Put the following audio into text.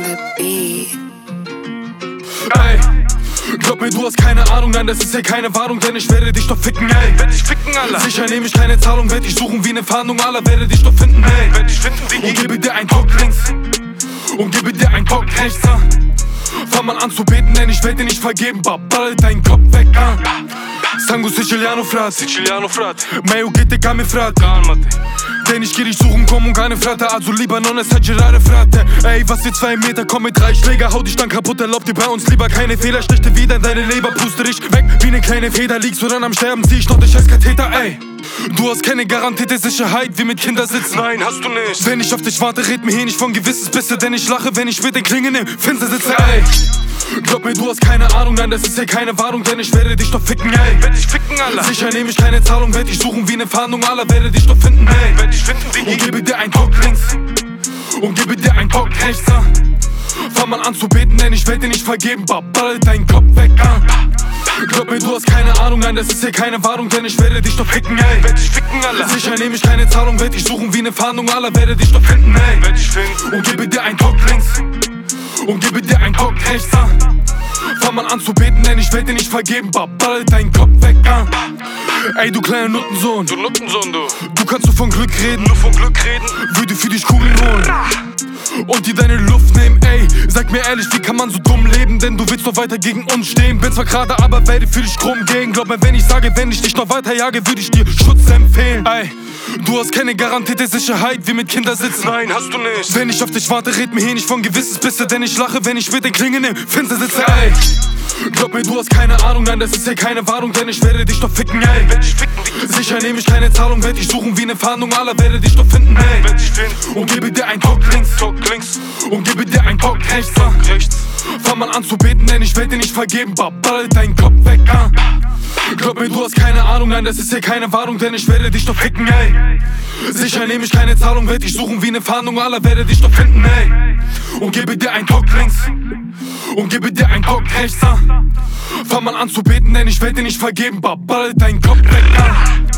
the beat. Ey, glaub mir, du hast keine Ahnung, nein, das ist ja keine Warnung, denn ich werde dich doch ficken, ey. Werd dich ficken, Alter. Sicher nehme ich keine Zahlung, werd dich suchen wie ne Fahndung, Alter, werde dich doch finden, ey. Werd dich finden, Digi. Und gebe dir ein Bock links und gebe dir ein Bock rechts, Fang mal an zu beten, denn ich werde dir nicht vergeben, ball deinen Kopf weg, Sangue Siciliano Frat, Siciliano Frat, Mayo geht dir mi Frat. Calmate. Denn ich geh dich suchen, komm und keine Fratte, also Libanon, es hat gerade Frate. Ey, was dir 2 Meter, komm mit 3 Schläger, hau dich dann kaputt, erlaub dir bei uns lieber keine Fehler. Stich dir wieder in deine Leber, puste dich weg wie ne kleine Feder. Liegst du dann am Sterben, zieh ich noch den scheiß Katheter, ey. Du hast keine garantierte Sicherheit, wie mit Kindersitzen. Nein, hast du nicht. Wenn ich auf dich warte, red mir hier nicht von Gewissensbisse, denn ich lache, wenn ich mit den Klingen im Fenster sitze, ey. Glaub mir, du hast keine Ahnung, nein, das ist ja keine Warnung, denn ich werde dich doch ficken, ey. Werd dich ficken, Alter. Sicher nehme ich keine Zahlung, werd dich suchen wie ne Fahndung, Alter, werde dich doch finden, ey. Werd dich finden, Digi. Und gebe dir ein Bock links und gebe dir ein Bock rechts, Fang mal an zu beten, denn ich werde dir nicht vergeben, ball deinen Kopf weg, Glaub mir, du hast keine Ahnung, nein, das ist ja keine Warnung, denn ich werde dich doch ficken, ey. Werd dich ficken, Alter. Sicher nehme ich keine Zahlung, werd dich suchen wie ne Fahndung, Alter, werde dich doch finden, ey. Werd dich finden. Und gebe dir ein Bock links und gebe dir ein Bock rechts, Fang mal an zu beten, denn ich werde dir nicht vergeben, ball deinen Kopf weg, Ey, du kleiner Nuttensohn, Du Nuttensohn, du. du kannst nur von Glück reden, Nur von Glück reden. würde für dich Kugeln holen und dir deine Luft nehmen, ey. Sag mir ehrlich, wie kann man so dumm leben, denn du willst noch weiter gegen uns stehen. Bin zwar gerade, aber werde für dich krumm gehen. Glaub mir, wenn ich sage, wenn ich dich noch weiter jage, würde ich dir Schutz empfehlen, ey. Du hast keine garantierte Sicherheit, wie mit Kindersitzen. Nein, hast du nicht. Wenn ich auf dich warte, red mir hier nicht von Gewissensbisse, denn ich lache, wenn ich mit den Klingen im Fenster sitze, ey. Glaub mir, du hast keine Ahnung, nein, das ist ja keine Warnung, denn ich werde dich doch ficken, ey. Werd dich ficken, Digi. Sicher nehme ich keine Zahlung, werd dich suchen wie ne Fahndung, Alter, werde dich doch finden, ey. Werd dich finden. Und gebe dir ein Bock links Talk links, und gebe dir ein Bock rechts, rechts. Fang mal an zu beten, denn ich werde dir nicht vergeben, ball deinen Kopf weg, Glaub mir, du hast keine Ahnung, nein, das ist ja keine Warnung, denn ich werde dich doch ficken, ey. Sicher nehme ich keine Zahlung, werd dich suchen wie ne Fahndung, Alter, werde dich doch finden, ey. Und gebe dir ein Bock links und gebe dir ein Bock rechts, Fang mal an zu beten, denn ich werde dir nicht vergeben, ball deinen Kopf weg,